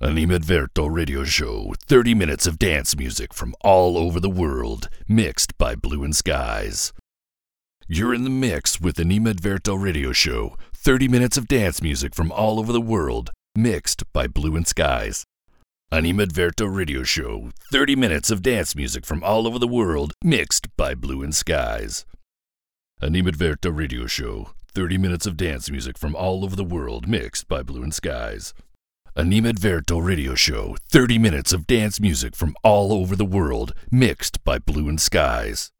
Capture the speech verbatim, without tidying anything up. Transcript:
Animadverto Radio Show, thirty minutes of dance music from all over the world, mixed by Blue and Skies. You're in the mix with Animadverto Radio Show, thirty minutes of dance music from all over the world, mixed by Blue and Skies. Animadverto Radio Show, thirty minutes of dance music from all over the world, mixed by Blue and Skies. Animadverto Radio Show, thirty minutes of dance music from all over the world, mixed by Blue and Skies. Animadverto Radio Show, thirty minutes of dance music from all over the world, mixed by Blue and Skies.